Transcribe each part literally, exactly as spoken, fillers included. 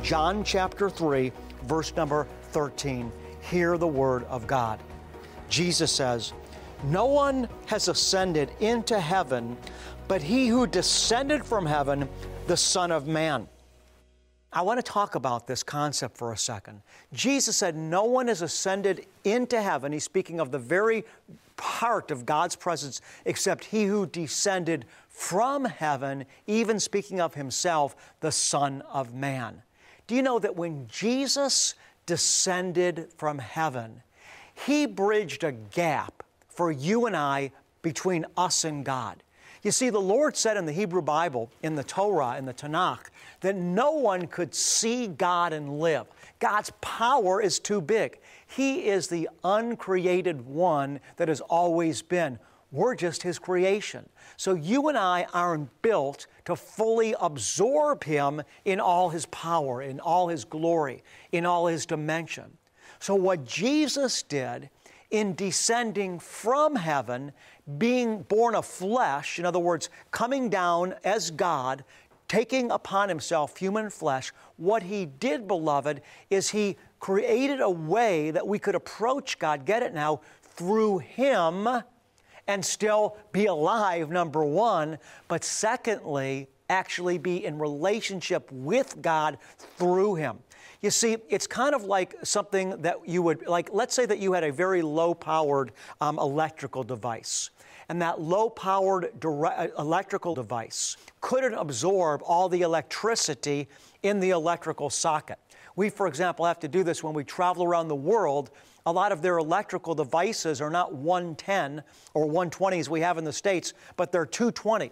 John chapter three, verse number thirteen. Hear the word of God. Jesus says, "No one has ascended into heaven, but he who descended from heaven, the Son of Man." I want to talk about this concept for a second. Jesus said, no one has ascended into heaven. He's speaking of the very heart of God's presence, except he who descended from heaven, even speaking of himself, the Son of Man. Do you know that when Jesus descended from heaven, he bridged a gap for you and I between us and God? You see, the Lord said in the Hebrew Bible, in the Torah, in the Tanakh, that no one could see God and live. God's power is too big. He is the uncreated one that has always been. We're just His creation. So you and I aren't built to fully absorb Him in all His power, in all His glory, in all His dimension. So what Jesus did in descending from heaven, being born of flesh, in other words, coming down as God, taking upon Himself human flesh, what He did, beloved, is He created a way that we could approach God, get it now, through Him and still be alive, number one, but secondly, actually be in relationship with God through Him. You see, it's kind of like something that you would, like, let's say that you had a very low-powered um, electrical device, and that low-powered dire- electrical device couldn't absorb all the electricity in the electrical socket. We, for example, have to do this when we travel around the world. A lot of their electrical devices are not one ten or one twenty as we have in the States, but they're two twenty.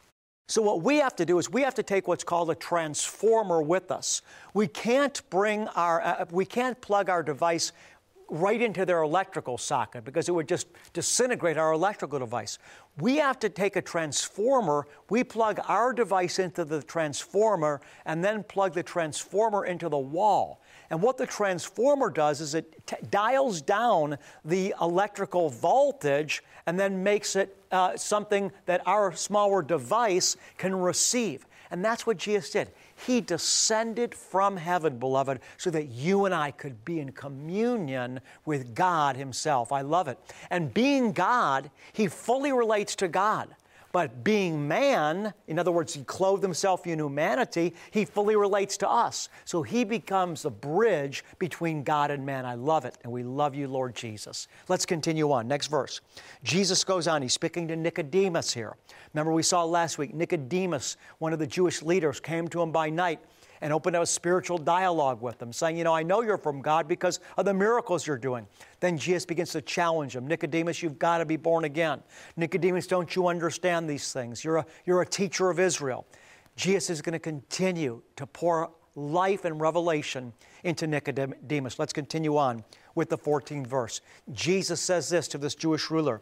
So what we have to do is we have to take what's called a transformer with us. We can't bring our, uh, we can't plug our device right into their electrical socket because it would just disintegrate our electrical device. We have to take a transformer, we plug our device into the transformer and then plug the transformer into the wall. And what the transformer does is it t- dials down the electrical voltage and then makes it uh, something that our smaller device can receive. And that's what Jesus did. He descended from heaven, beloved, so that you and I could be in communion with God Himself. I love it. And being God, He fully relates to God. But being man, in other words, He clothed Himself in humanity, He fully relates to us. So He becomes the bridge between God and man. I love it. And we love you, Lord Jesus. Let's continue on. Next verse. Jesus goes on. He's speaking to Nicodemus here. Remember we saw last week, Nicodemus, one of the Jewish leaders, came to Him by night and opened up a spiritual dialogue with him, saying, you know, I know you're from God because of the miracles you're doing. Then Jesus begins to challenge him. Nicodemus, you've got to be born again. Nicodemus, don't you understand these things? You're a, you're a teacher of Israel. Jesus is going to continue to pour life and revelation into Nicodemus. Let's continue on with the fourteenth verse. Jesus says this to this Jewish ruler.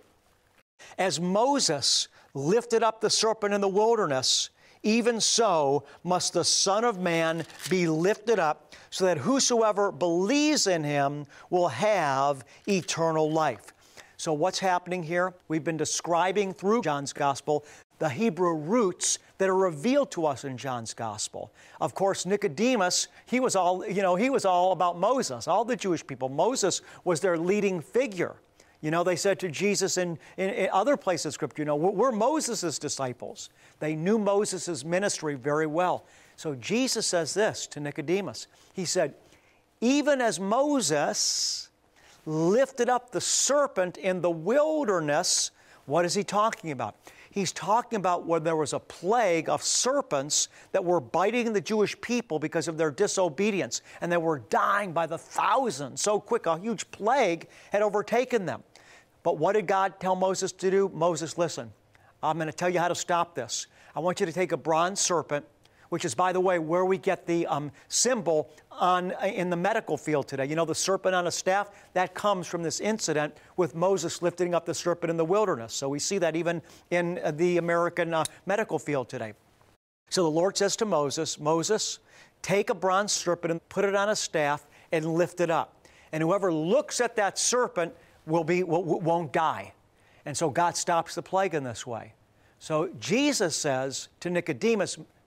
As Moses lifted up the serpent in the wilderness, even so must the Son of Man be lifted up, so that whosoever believes in Him will have eternal life. So what's happening here? We've been describing through John's Gospel the Hebrew roots that are revealed to us in John's Gospel. Of course, Nicodemus, he was all, you know, he was all about Moses, all the Jewish people. Moses was their leading figure. You know, they said to Jesus in, in, in other places of Scripture, you know, we're, we're Moses' disciples. They knew Moses' ministry very well. So Jesus says this to Nicodemus. He said, even as Moses lifted up the serpent in the wilderness, what is he talking about? He's talking about when there was a plague of serpents that were biting the Jewish people because of their disobedience, and they were dying by the thousands. So quick, a huge plague had overtaken them. But what did God tell Moses to do? Moses, listen, I'm going to tell you how to stop this. I want you to take a bronze serpent, which is, by the way, where we get the um, symbol on in the medical field today. You know, the serpent on a staff, that comes from this incident with Moses lifting up the serpent in the wilderness. So we see that even in uh, the American uh, medical field today. So the Lord says to Moses, Moses, take a bronze serpent and put it on a staff and lift it up. And whoever looks at that serpent will be, will, won't die. And so God stops the plague in this way. So Jesus says to Nicodemus,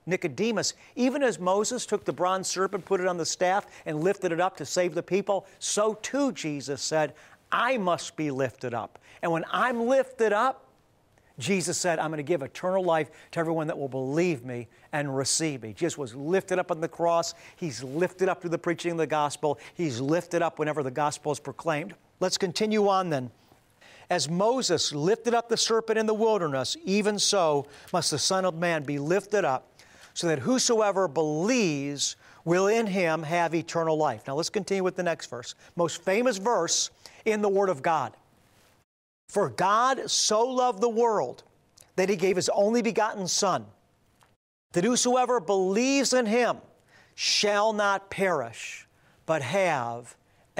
Nicodemus, even as Moses took the bronze serpent, put it on the staff, and lifted it up to save the people, so too, Jesus said, I must be lifted up. And when I'm lifted up, Jesus said, I'm going to give eternal life to everyone that will believe me and receive me. Jesus was lifted up on the cross. He's lifted up through the preaching of the gospel. He's lifted up whenever the gospel is proclaimed. Let's continue on then. As Moses lifted up the serpent in the wilderness, even so must the Son of Man be lifted up, so that whosoever believes will in him have eternal life. Now let's continue with the next verse. Most famous verse in the Word of God. For God so loved the world that he gave his only begotten Son, that whosoever believes in him shall not perish, but have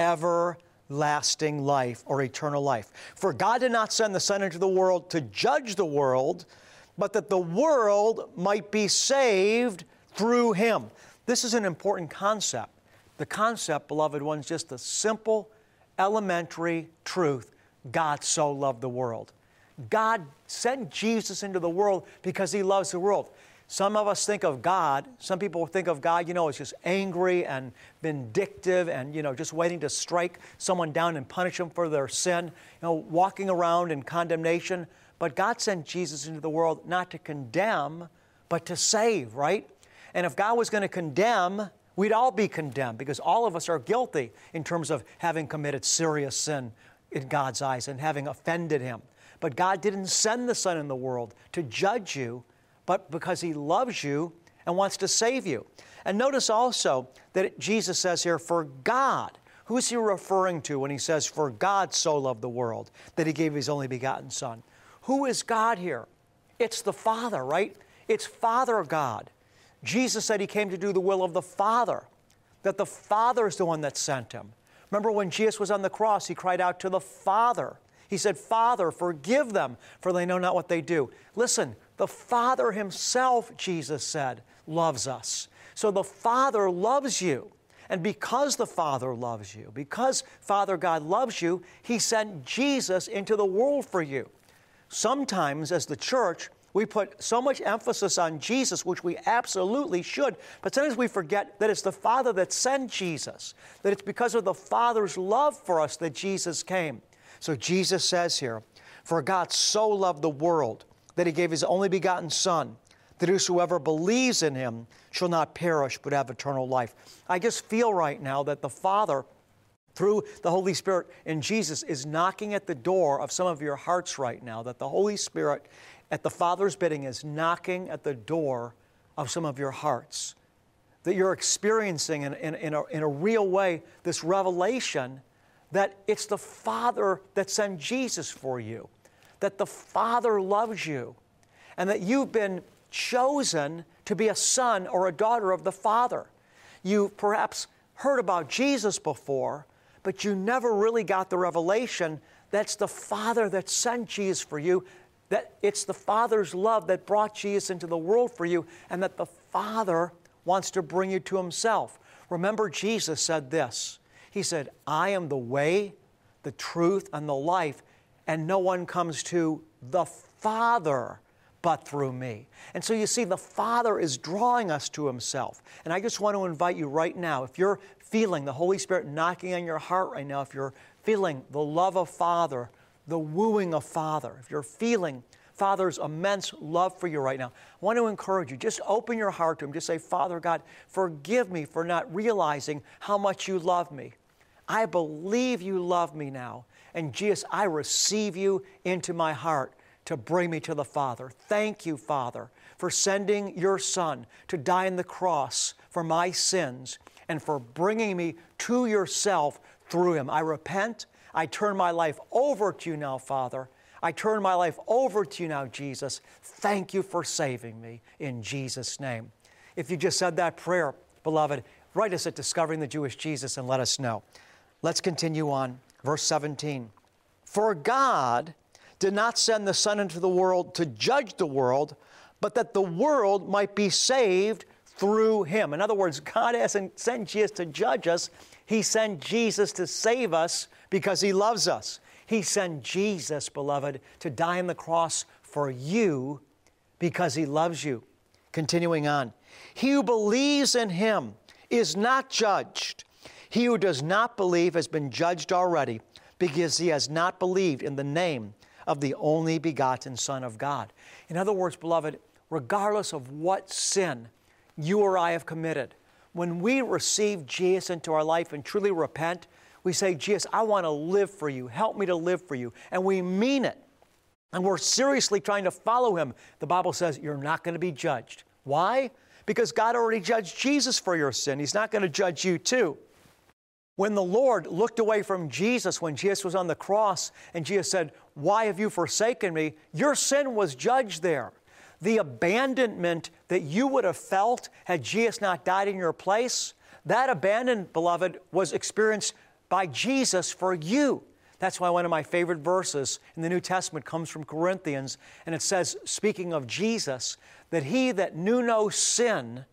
everlasting life or eternal life. For God did not send the Son into the world to judge the world, but that the world might be saved through him. This is an important concept. The concept, beloved ones, just the simple, elementary truth. God so loved the world. God sent Jesus into the world because he loves the world. Some of us think of God, some people think of God, you know, as just angry and vindictive and, you know, just waiting to strike someone down and punish them for their sin, you know, walking around in condemnation. But God sent Jesus into the world not to condemn, but to save, right? And if God was going to condemn, we'd all be condemned because all of us are guilty in terms of having committed serious sin in God's eyes and having offended him. But God didn't send the Son in the world to judge you, but because he loves you and wants to save you. And notice also that Jesus says here, for God. Who is he referring to when he says, for God so loved the world that he gave his only begotten Son? Who is God here? It's the Father, right? It's Father God. Jesus said he came to do the will of the Father, that the Father is the one that sent him. Remember when Jesus was on the cross, he cried out to the Father. He said, Father, forgive them, for they know not what they do. Listen, the Father himself, Jesus said, loves us. So the Father loves you. And because the Father loves you, because Father God loves you, he sent Jesus into the world for you. Sometimes, as the church, we put so much emphasis on Jesus, which we absolutely should, but sometimes we forget that it's the Father that sent Jesus, that it's because of the Father's love for us that Jesus came. So Jesus says here, for God so loved the world that he gave his only begotten Son, that whosoever believes in him shall not perish but have eternal life. I just feel right now that the Father, through the Holy Spirit in Jesus, is knocking at the door of some of your hearts right now, that the Holy Spirit at the Father's bidding is knocking at the door of some of your hearts, that you're experiencing in, in, in, a, in a real way this revelation that it's the Father that sent Jesus for you, that the Father loves you, and that you've been chosen to be a son or a daughter of the Father. You've perhaps heard about Jesus before, but you never really got the revelation that's the Father that sent Jesus for you, that it's the Father's love that brought Jesus into the world for you, and that the Father wants to bring you to himself. Remember, Jesus said this. He said, I am the way, the truth, and the life, and no one comes to the Father but through me. And so you see, the Father is drawing us to himself. And I just want to invite you right now, if you're feeling the Holy Spirit knocking on your heart right now, if you're feeling the love of Father, the wooing of Father, if you're feeling Father's immense love for you right now, I want to encourage you, just open your heart to him. Just say, Father God, forgive me for not realizing how much you love me. I believe you love me now. And Jesus, I receive you into my heart to bring me to the Father. Thank you, Father, for sending your Son to die on the cross for my sins and for bringing me to yourself through him. I repent. I turn my life over to you now, Father. I turn my life over to you now, Jesus. Thank you for saving me in Jesus' name. If you just said that prayer, beloved, write us at Discovering the Jewish Jesus and let us know. Let's continue on. Verse seventeen. For God did not send the Son into the world to judge the world, but that the world might be saved through him. In other words, God hasn't sent Jesus to judge us. He sent Jesus to save us because he loves us. He sent Jesus, beloved, to die on the cross for you because he loves you. Continuing on, He who believes in him is not judged. He who does not believe has been judged already, because he has not believed in the name of the only begotten Son of God. In other words, beloved, regardless of what sin you or I have committed, when we receive Jesus into our life and truly repent, we say, Jesus, I want to live for you. Help me to live for you. And we mean it. And we're seriously trying to follow him. The Bible says you're not going to be judged. Why? Because God already judged Jesus for your sin. He's not going to judge you too. When the Lord looked away from Jesus when Jesus was on the cross and Jesus said, why have you forsaken me? Your sin was judged there. The abandonment that you would have felt had Jesus not died in your place, that abandonment, beloved, was experienced by Jesus for you. That's why one of my favorite verses in the New Testament comes from Corinthians, and it says, speaking of Jesus, that he that knew no sin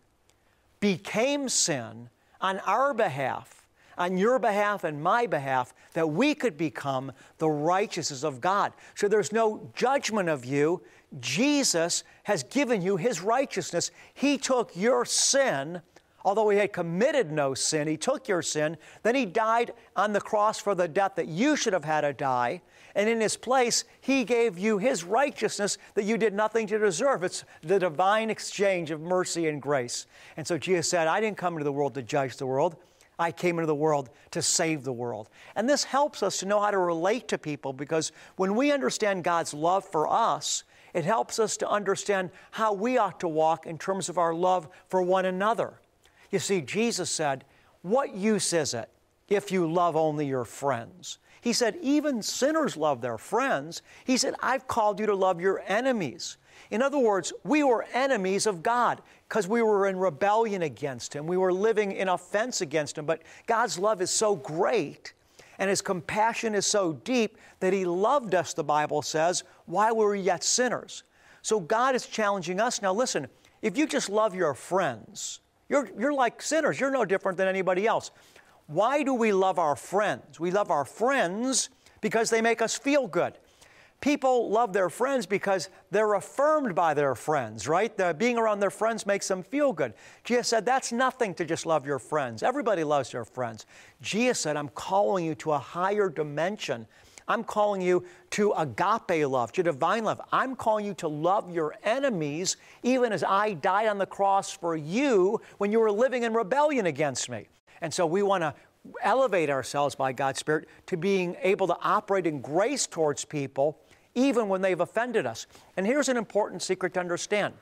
became sin on our behalf, on your behalf and my behalf, that we could become the righteousness of God. So there's no judgment of you. Jesus has given you his righteousness. He took your sin, although he had committed no sin. He took your sin. Then he died on the cross for the death that you should have had to die. And in his place, he gave you his righteousness that you did nothing to deserve. It's the divine exchange of mercy and grace. And so Jesus said, I didn't come into the world to judge the world. I came into the world to save the world. And this helps us to know how to relate to people, because when we understand God's love for us, it helps us to understand how we ought to walk in terms of our love for one another. You see, Jesus said, what use is it if you love only your friends? He said, even sinners love their friends. He said, I've called you to love your enemies. In other words, we were enemies of God because we were in rebellion against him. We were living in offense against him. But God's love is so great and his compassion is so deep that he loved us, the Bible says, while we were yet sinners. So God is challenging us. Now listen, if you just love your friends, you're, you're like sinners. You're no different than anybody else. Why do we love our friends? We love our friends because they make us feel good. People love their friends because they're affirmed by their friends, right? The, being around their friends makes them feel good. Jesus said, that's nothing to just love your friends. Everybody loves their friends. Jesus said, I'm calling you to a higher dimension. I'm calling you to agape love, to divine love. I'm calling you to love your enemies, even as I died on the cross for you when you were living in rebellion against me. And so we want to elevate ourselves by God's Spirit to being able to operate in grace towards people, even when they've offended us. And here's an important secret to understand.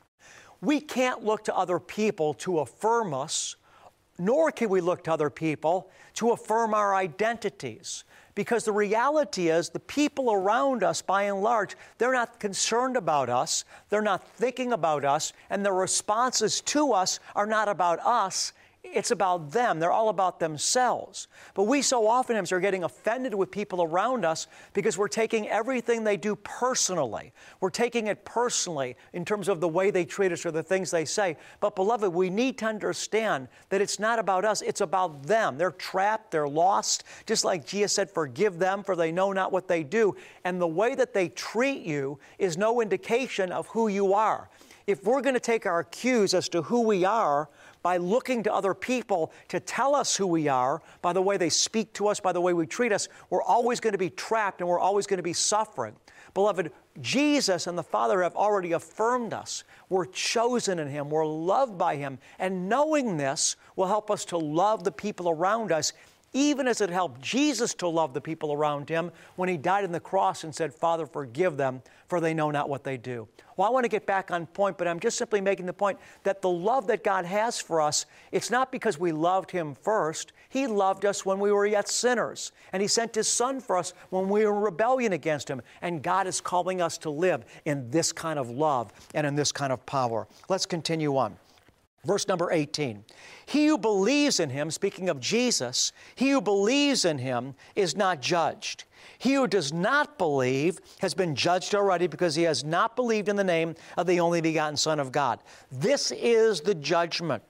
We can't look to other people to affirm us, nor can we look to other people to affirm our identities. Because the reality is the people around us, by and large, they're not concerned about us, they're not thinking about us, and their responses to us are not about us. It's about them. They're all about themselves. But we so oftentimes are getting offended with people around us because we're taking everything they do personally. We're taking it personally in terms of the way they treat us or the things they say. But beloved, we need to understand that it's not about us. It's about them. They're trapped. They're lost. Just like Jesus said, forgive them for they know not what they do. And the way that they treat you is no indication of who you are. If we're going to take our cues as to who we are by looking to other people to tell us who we are, by the way they speak to us, by the way we treat us, we're always going to be trapped and we're always going to be suffering. Beloved, Jesus and the Father have already affirmed us. We're chosen in him. We're loved by him. And knowing this will help us to love the people around us, even as it helped Jesus to love the people around him when he died on the cross and said, Father, forgive them, for they know not what they do. Well, I want to get back on point, but I'm just simply making the point that the love that God has for us, it's not because we loved him first. He loved us when we were yet sinners, and he sent his Son for us when we were in rebellion against him. And God is calling us to live in this kind of love and in this kind of power. Let's continue on. Verse number eighteen, he who believes in him, speaking of Jesus, he who believes in him is not judged. He who does not believe has been judged already because he has not believed in the name of the only begotten Son of God. This is the judgment,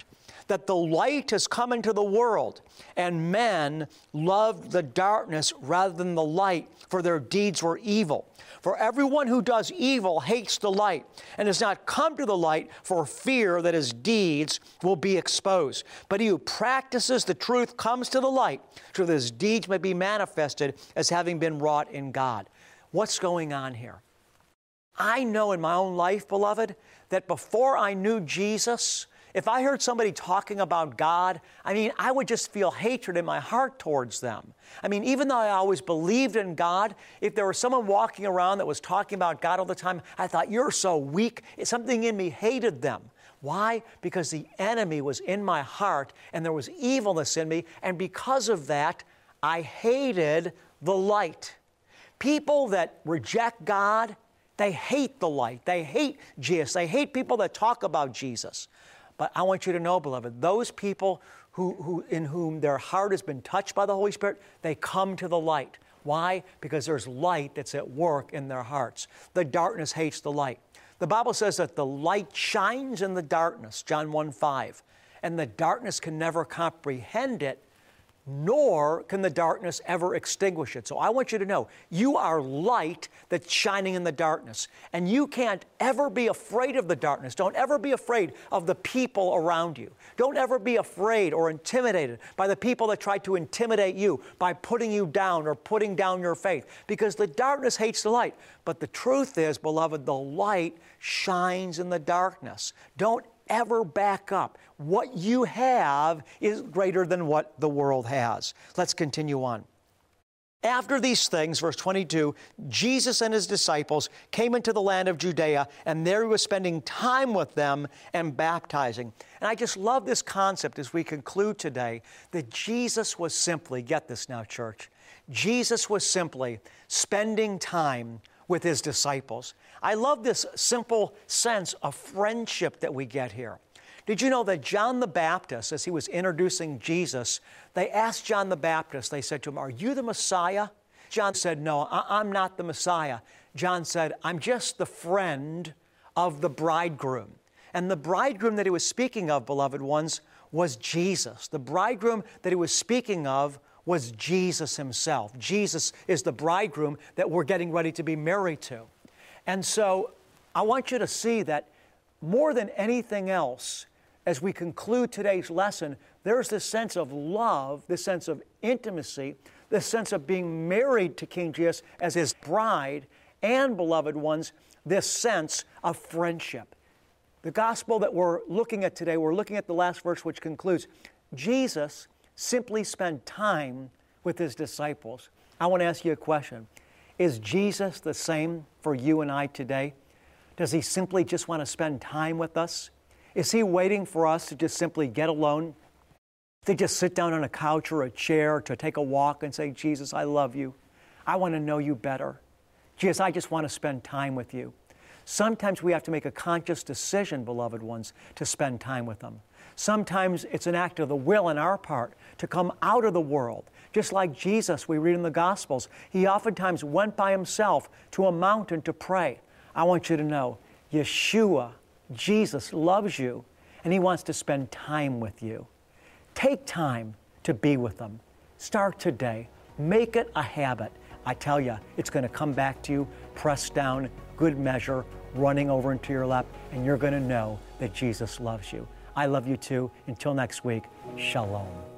that the light has come into the world, and men loved the darkness rather than the light, for their deeds were evil. For everyone who does evil hates the light, and has not come to the light for fear that his deeds will be exposed. But he who practices the truth comes to the light, so that his deeds may be manifested as having been wrought in God. What's going on here? I know in my own life, beloved, that before I knew Jesus, if I heard somebody talking about God, I mean, I would just feel hatred in my heart towards them. I mean, even though I always believed in God, if there was someone walking around that was talking about God all the time, I thought, you're so weak. Something in me hated them. Why? Because the enemy was in my heart and there was evilness in me, and because of that, I hated the light. People that reject God, they hate the light. They hate Jesus. They hate people that talk about Jesus. But I want you to know, beloved, those people who, who, in whom their heart has been touched by the Holy Spirit, they come to the light. Why? Because there's light that's at work in their hearts. The darkness hates the light. The Bible says that the light shines in the darkness, John one five, and the darkness can never comprehend it, nor can the darkness ever extinguish it. So I want you to know, you are light that's shining in the darkness. And you can't ever be afraid of the darkness. Don't ever be afraid of the people around you. Don't ever be afraid or intimidated by the people that try to intimidate you by putting you down or putting down your faith. Because the darkness hates the light. But the truth is, beloved, the light shines in the darkness. Don't ever back up. What you have is greater than what the world has. Let's continue on. After these things, verse twenty-two, Jesus and his disciples came into the land of Judea, and there he was spending time with them and baptizing. And I just love this concept as we conclude today, that Jesus was simply, get this now, church, Jesus was simply spending time with his disciples. I love this simple sense of friendship that we get here. Did you know that John the Baptist, as he was introducing Jesus, they asked John the Baptist, they said to him, "Are you the Messiah?" John said, "No, I- I'm not the Messiah." John said, "I'm just the friend of the bridegroom." And the bridegroom that he was speaking of, beloved ones, was Jesus. The bridegroom that he was speaking of was Jesus himself. Jesus is the bridegroom that we're getting ready to be married to. And so I want you to see that more than anything else, as we conclude today's lesson, there's this sense of love, this sense of intimacy, this sense of being married to King Jesus as his bride, and, beloved ones, this sense of friendship. The gospel that we're looking at today, we're looking at the last verse which concludes, Jesus simply spent time with his disciples. I want to ask you a question. Is Jesus the same for you and I today? Does he simply just want to spend time with us? Is he waiting for us to just simply get alone, to just sit down on a couch or a chair, to take a walk and say, "Jesus, I love you. I want to know you better. Jesus, I just want to spend time with you." Sometimes we have to make a conscious decision, beloved ones, to spend time with them. Sometimes it's an act of the will on our part to come out of the world. Just like Jesus, we read in the Gospels, he oftentimes went by himself to a mountain to pray. I want you to know, Yeshua, Jesus, loves you, and he wants to spend time with you. Take time to be with him. Start today. Make it a habit. I tell you, it's going to come back to you, pressed down, good measure, running over into your lap, and you're going to know that Jesus loves you. I love you too. Until next week, shalom.